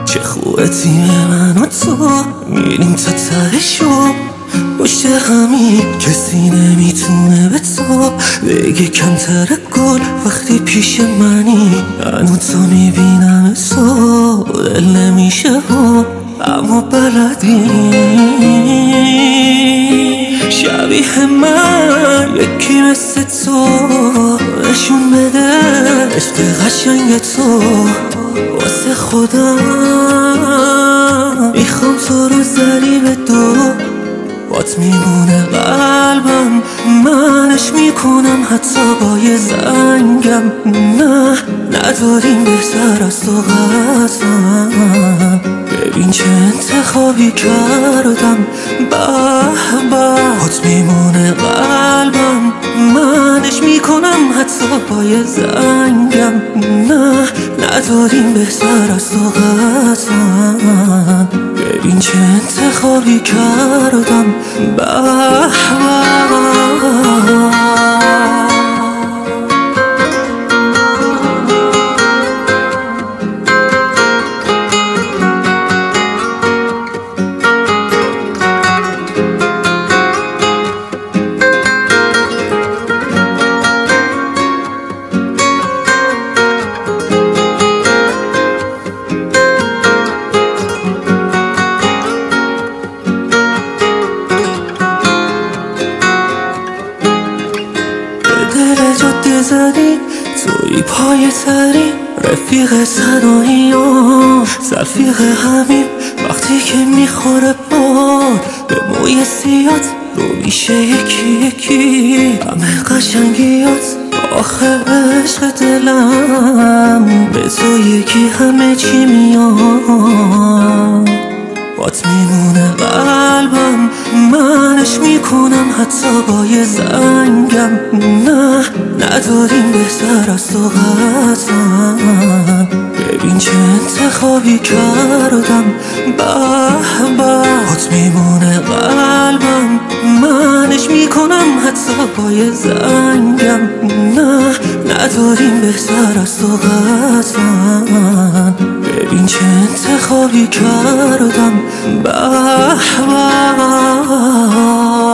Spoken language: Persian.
چه خوبه تیم من و تو میریم تا تهشو پشت همی کسی نمیتونه به تو بگه کمتر گل وقتی پیش منی. من و تو میبینم تو دل نمیشه اما بلدی شبیه من یکی مثل تو نشون بده عشق قشنگ تو واسه خودم میخوام تو رو ضریب دو بات میمونه قلبم منش میکنم حتی با یه زنگم. نه نداریم بهتر از تو قطعا ببین چه انتخابی کردم بات میمونه قلبم منش میکنم حتی با یه زنگم. نه نداریم بهتر از تو قطعا ببین چه انتخابی کردم دل جاده زدی توی پای تری رفیق تنهایی و سرفیق همین وقتی که میخوره باد به موی سیاد رو میشه یکی یکی همه قشنگیات آخه عشق دلم به تو یکی همه چی میاد بات میمونه قلبم منش میکنم حتی با یه زنگم. نه نداریم بهتر از تو قطعا ببین چه انتخابی کردم بات میمونه قلبم منش میکنم حتی با یه زنگم. نه نداریم بهتر از تو قطعا ببین چه انتخابی کردم